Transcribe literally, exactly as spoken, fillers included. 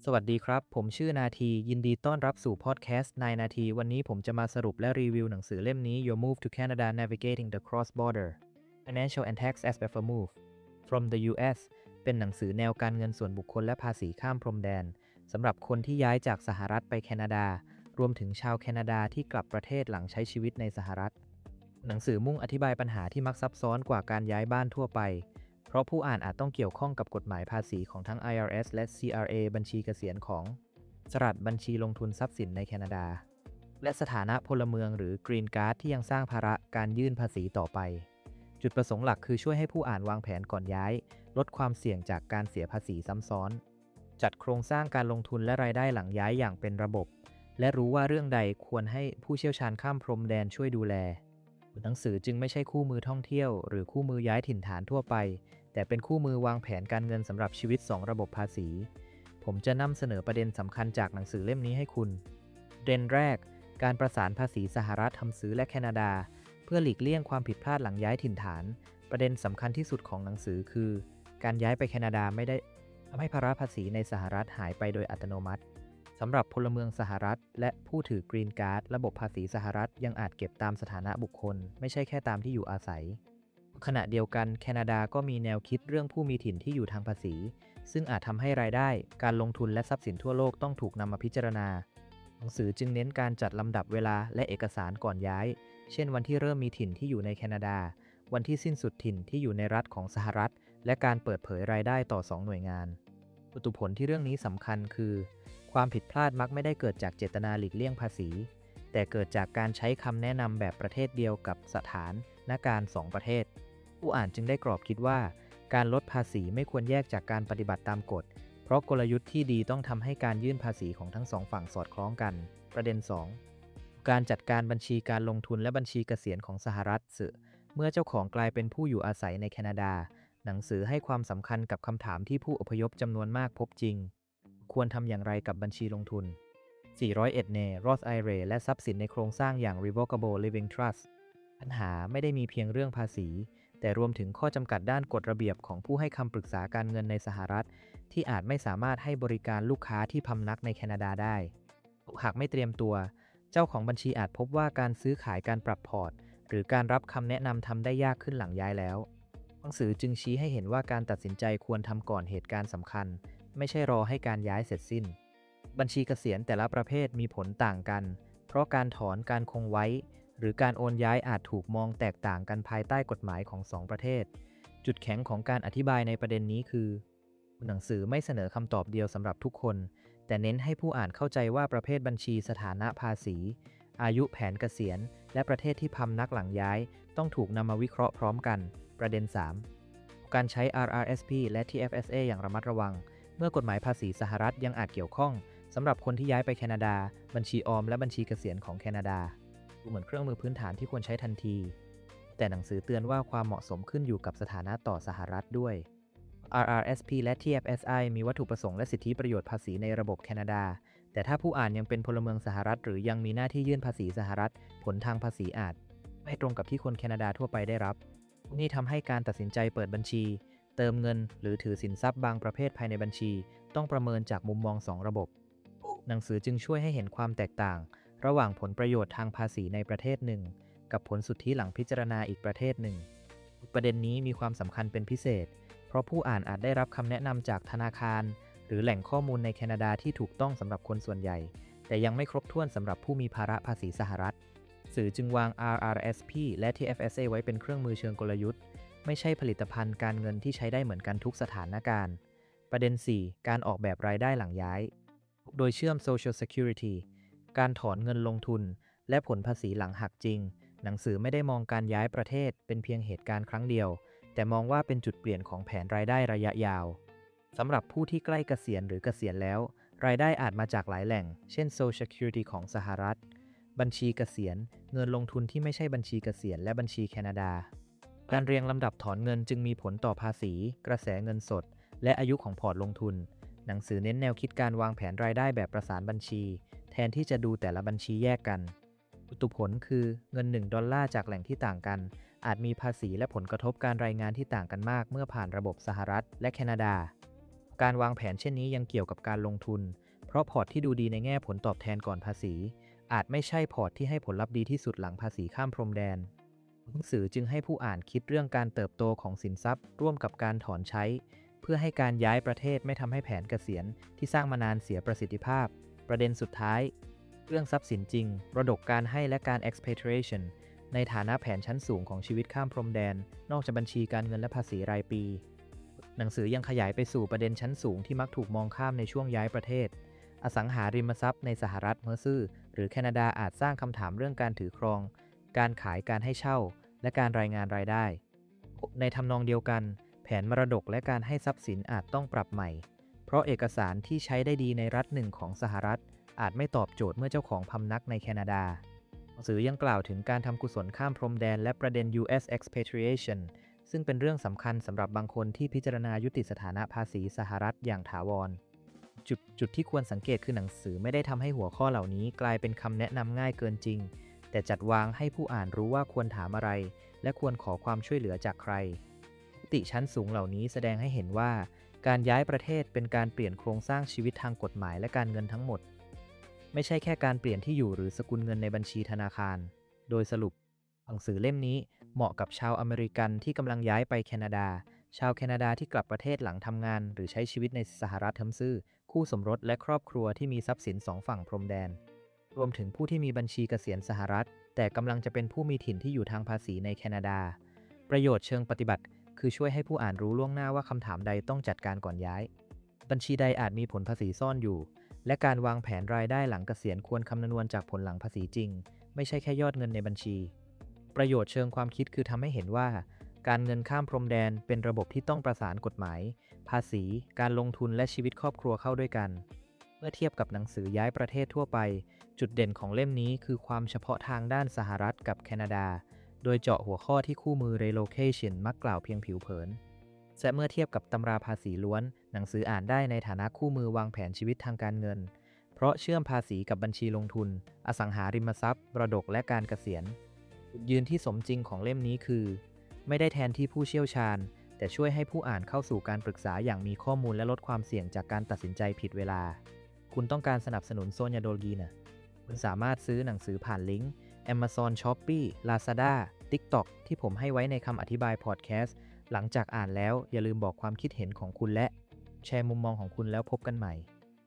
สวัสดีครับ ผมชื่อนาทียินดีต้อนรับสู่พอดแคสต์นายนาทีวันนี้ผมจะมาสรุปและรีวิวหนังสือเล่มนี้ Your Move to Canada Navigating the Cross-Border Financial and Tax Aspect of a Move from the ยู เอส เป็นหนังสือแนวการเงินส่วนบุคคลและภาษีข้ามพรมแดนสำหรับคนที่ย้ายจากสหรัฐไปแคนาดารวมถึงชาวแคนาดาที่กลับประเทศหลังใช้ชีวิตในสหรัฐหนังสือมุ่งอธิบายปัญหาที่มักซับซ้อนกว่าการย้ายบ้านทั่วไปเพราะผู้อ่านอาจต้องเกี่ยวข้องกับกฎหมายภาษีของทั้ง ไอ อาร์ เอส และ ซี อาร์ เอ บัญชีเกษียณของสรัฐบัญชีลงทุนทรัพย์สินในแคนาดาและสถานะพลเมืองหรือกรีนการ์ดที่ยังสร้างภาระการยื่นภาษีต่อไปจุดประสงค์หลักคือช่วยให้ผู้อ่านวางแผนก่อนย้ายลดความเสี่ยงจากการเสียภาษีซ้ำซ้อนจัดโครงสร้างการลงทุนและรายได้หลังย้ายอย่างเป็นระบบและรู้ว่าเรื่องใดควรให้ผู้เชี่ยวชาญข้ามพรมแดนช่วยดูแลหนังสือจึงไม่ใช่คู่มือท่องเที่ยวหรือคู่มือย้ายถิ่นฐานทั่วไปแต่เป็นคู่มือวางแผนการเงินสำหรับชีวิตสองระบบภาษีผมจะนำเสนอประเด็นสำคัญจากหนังสือเล่มนี้ให้คุณประเด็นแรกการประสานภาษีสหรัฐทำซื้อและแคนาดาเพื่อหลีกเลี่ยงความผิดพลาดหลังย้ายถิ่นฐานประเด็นสำคัญที่สุดของหนังสือคือการย้ายไปแคนาดาไม่ได้ทำให้ภาระภาษีในสหรัฐหายไปโดยอัตโนมัติสำหรับพลเมืองสหรัฐและผู้ถือกรีนการ์ดระบบภาษีสหรัฐยังอาจเก็บตามสถานะบุคคลไม่ใช่แค่ตามที่อยู่อาศัยขณะเดียวกันแคนาดาก็มีแนวคิดเรื่องผู้มีถิ่นที่อยู่ทางภาษีซึ่งอาจทำให้รายได้การลงทุนและทรัพย์สินทั่วโลกต้องถูกนำมาพิจารณาหนังสือจึงเน้นการจัดลำดับเวลาและเอกสารก่อนย้ายเช่นวันที่เริ่มมีถิ่นที่อยู่ในแคนาดาวันที่สิ้นสุดถิ่นที่อยู่ในรัฐของสหรัฐและการเปิดเผยรายได้ต่อสองหน่วยงานอุตุผลที่เรื่องนี้สำคัญคือความผิดพลาดมักไม่ได้เกิดจากเจตนาหลีกเลี่ยงภาษีแต่เกิดจากการใช้คำแนะนำแบบประเทศเดียวกับสถานณการสองประเทศผู้อ่านจึงได้กรอบคิดว่าการลดภาษีไม่ควรแยกจากการปฏิบัติตามกฎเพราะกลยุทธ์ที่ดีต้องทำให้การยื่นภาษีของทั้งสองฝั่งสอดคล้องกันประเด็นสองการจัดการบัญชีการลงทุนและบัญชีเกษียณของสหรัฐสื่อเมื่อเจ้าของกลายเป็นผู้อยู่อาศัยในแคนาดาหนังสือให้ความสำคัญกับคำถามที่ผู้อพยพจำนวนมากพบจริงควรทำอย่างไรกับบัญชีลงทุนสี่ร้อยเอ็ดเน Roth ไอ อาร์ เอ และทรัพย์สินในโครงสร้างอย่าง Revocable Living Trust ปัญหาไม่ได้มีเพียงเรื่องภาษีแต่รวมถึงข้อจำกัดด้านกฎระเบียบของผู้ให้คำปรึกษาการเงินในสหรัฐที่อาจไม่สามารถให้บริการลูกค้าที่พำนักในแคนาดาได้หากไม่เตรียมตัวเจ้าของบัญชีอาจพบว่าการซื้อขายการปรับพอร์ตหรือการรับคำแนะนำทำได้ยากขึ้นหลังย้ายแล้วหนังสือจึงชี้ให้เห็นว่าการตัดสินใจควรทำก่อนเหตุการณ์สำคัญไม่ใช่รอให้การย้ายเสร็จสิ้นบัญชีเกษียณแต่ละประเภทมีผลต่างกันเพราะการถอนการคงไว้หรือการโอนย้ายอาจถูกมองแตกต่างกันภายใต้กฎหมายของสองประเทศจุดแข็งของการอธิบายในประเด็นนี้คือหนังสือไม่เสนอคำตอบเดียวสำหรับทุกคนแต่เน้นให้ผู้อ่านเข้าใจว่าประเภทบัญชีสถานะภาษีอายุแผนเกษียณและประเทศที่พำนักหลังย้ายต้องถูกนำมาวิเคราะห์พร้อมกันประเด็นสามการใช้ อาร์ อาร์ เอส พี และ ที เอฟ เอส เอ อย่างระมัดระวังเมื่อกฎหมายภาษีสหรัฐยังอาจเกี่ยวข้องสำหรับคนที่ย้ายไปแคนาดาบัญชีออมและบัญชีเกษียณของแคนาดาดูเหมือนเครื่องมือพื้นฐานที่ควรใช้ทันทีแต่หนังสือเตือนว่าความเหมาะสมขึ้นอยู่กับสถานะต่อสหรัฐด้วย อาร์ อาร์ เอส พี และ ที เอฟ เอส ไอ มีวัตถุประสงค์และสิทธิประโยชน์ภาษีในระบบแคนาดาแต่ถ้าผู้อ่านยังเป็นพลเมืองสหรัฐหรือยังมีหน้าที่ยื่นภาษีสหรัฐผลทางภาษีอาจไม่ตรงกับที่คนแคนาดาทั่วไปได้รับนี่ทำให้การตัดสินใจเปิดบัญชีเติมเงินหรือถือสินทรัพย์บางประเภทภายในบัญชีต้องประเมินจากมุมมองสองระบบหนังสือจึงช่วยให้เห็นความแตกต่างระหว่างผลประโยชน์ทางภาษีในประเทศหนึ่งกับผลสุทธิหลังพิจารณาอีกประเทศหนึ่งประเด็นนี้มีความสำคัญเป็นพิเศษเพราะผู้อ่านอาจได้รับคำแนะนำจากธนาคารหรือแหล่งข้อมูลในแคนาดาที่ถูกต้องสำหรับคนส่วนใหญ่แต่ยังไม่ครบถ้วนสำหรับผู้มีภาระภาษีสหรัฐสื่อจึงวาง อาร์ อาร์ เอส พี และ ที เอฟ เอส เอ ไว้เป็นเครื่องมือเชิงกลยุทธ์ไม่ใช่ผลิตภัณฑ์การเงินที่ใช้ได้เหมือนกันทุกสถานการณ์ประเด็นสี่การออกแบบรายได้หลังย้ายโดยเชื่อม Social Security การถอนเงินลงทุนและผลภาษีหลังหักจริงหนังสือไม่ได้มองการย้ายประเทศเป็นเพียงเหตุการณ์ครั้งเดียวแต่มองว่าเป็นจุดเปลี่ยนของแผนรายได้ระยะยาวสำหรับผู้ที่ใกล้เกษียณหรือเกษียณแล้วรายได้อาจมาจากหลายแหล่งเช่น Social Security ของสหรัฐบัญชีเกษียณเงินลงทุนที่ไม่ใช่บัญชีเกษียณและบัญชีแคนาดาการเรียงลำดับถอนเงินจึงมีผลต่อภาษีกระแสเงินสดและอายุของพอร์ตลงทุนหนังสือเน้นแนวคิดการวางแผนรายได้แบบประสานบัญชีแทนที่จะดูแต่ละบัญชีแยกกันอุตุผลคือเงินหนึ่งดอลลาร์จากแหล่งที่ต่างกันอาจมีภาษีและผลกระทบการรายงานที่ต่างกันมากเมื่อผ่านระบบสหรัฐและแคนาดาการวางแผนเช่นนี้ยังเกี่ยวกับการลงทุนเพราะพอร์ตที่ดูดีในแง่ผลตอบแทนก่อนภาษีอาจไม่ใช่พอร์ตที่ให้ผลลัพธ์ดีที่สุดหลังภาษีข้ามพรมแดนหนังสือจึงให้ผู้อ่านคิดเรื่องการเติบโตของสินทรัพย์ร่วมกับการถอนใช้เพื่อให้การย้ายประเทศไม่ทำให้แผนเกษียณที่สร้างมานานเสียประสิทธิภาพประเด็นสุดท้ายเรื่องทรัพย์สินจริงระดกการให้และการ expatriation ในฐานะแผนชั้นสูงของชีวิตข้ามพรมแดนนอกจากบัญชีการเงินและภาษีรายปีหนังสือยังขยายไปสู่ประเด็นชั้นสูงที่มักถูกมองข้ามในช่วงย้ายประเทศอสังหาริมทรัพย์ในสหรัฐเมอร์ซื่อหรือแคนาดาอาจสร้างคำถามเรื่องการถือครองการขายการให้เช่าและการรายงานรายได้ในทำนองเดียวกันแผนมรดกและการให้ทรัพย์สินอาจต้องปรับใหม่เพราะเอกสารที่ใช้ได้ดีในรัฐหนึ่งของสหรัฐอาจไม่ตอบโจทย์เมื่อเจ้าของพำนักในแคนาดาหนังสือยังกล่าวถึงการทำกุศลข้ามพรมแดนและประเด็น ยู เอส expatriation ซึ่งเป็นเรื่องสำคัญสำหรับบางคนที่พิจารณายุติสถานะภาษีสหรัฐอย่างถาวรจุดจุดที่ควรสังเกตคือหนังสือไม่ได้ทำให้หัวข้อเหล่านี้กลายเป็นคำแนะนำง่ายเกินจริงแต่จัดวางให้ผู้อ่านรู้ว่าควรถามอะไรและควรขอความช่วยเหลือจากใครมิติชั้นสูงเหล่านี้แสดงให้เห็นว่าการย้ายประเทศเป็นการเปลี่ยนโครงสร้างชีวิตทางกฎหมายและการเงินทั้งหมดไม่ใช่แค่การเปลี่ยนที่อยู่หรือสกุลเงินในบัญชีธนาคารโดยสรุปหนังสือเล่มนี้เหมาะกับชาวอเมริกันที่กำลังย้ายไปแคนาดาชาวแคนาดาที่กลับประเทศหลังทำงานหรือใช้ชีวิตในสหรัฐเทิมซื่อคู่สมรสและครอบครัวที่มีทรัพย์สินสองฝั่งพรมแดนรวมถึงผู้ที่มีบัญชีเกษียณสหรัฐแต่กำลังจะเป็นผู้มีถิ่นที่อยู่ทางภาษีในแคนาดาประโยชน์เชิงปฏิบัติคือช่วยให้ผู้อ่านรู้ล่วงหน้าว่าคำถามใดต้องจัดการก่อนย้ายบัญชีใดอาจมีผลภาษีซ่อนอยู่และการวางแผนรายได้หลังเกษียณควรคำนวณจากผลหลังภาษีจริงไม่ใช่แค่ยอดเงินในบัญชีประโยชน์เชิงความคิดคือทำให้เห็นว่าการเงินข้ามพรมแดนเป็นระบบที่ต้องประสานกฎหมายภาษีการลงทุนและชีวิตครอบครัวเข้าด้วยกันเมื่อเทียบกับหนังสือย้ายประเทศทั่วไปจุดเด่นของเล่มนี้คือความเฉพาะทางด้านสหรัฐกับแคนาดาโดยเจาะหัวข้อที่คู่มือ relocation มักกล่าวเพียงผิวเผินและเมื่อเทียบกับตำราภาษีล้วนหนังสืออ่านได้ในฐานะคู่มือวางแผนชีวิตทางการเงินเพราะเชื่อมภาษีกับบัญชีลงทุนอสังหาริมทรัพย์มรดกและการเกษียณจุดยืนที่สมจริงของเล่มนี้คือไม่ได้แทนที่ผู้เชี่ยวชาญแต่ช่วยให้ผู้อ่านเข้าสู่การปรึกษาอย่างมีข้อมูลและลดความเสี่ยงจากการตัดสินใจผิดเวลาคุณต้องการสนับสนุนโซนยาโดลกีนะคุณสามารถซื้อหนังสือผ่านลิงก์ Amazon Shopee Lazada TikTok ที่ผมให้ไว้ในคำอธิบายพอดแคสต์หลังจากอ่านแล้วอย่าลืมบอกความคิดเห็นของคุณและแชร์มุมมองของคุณแล้วพบกันใหม่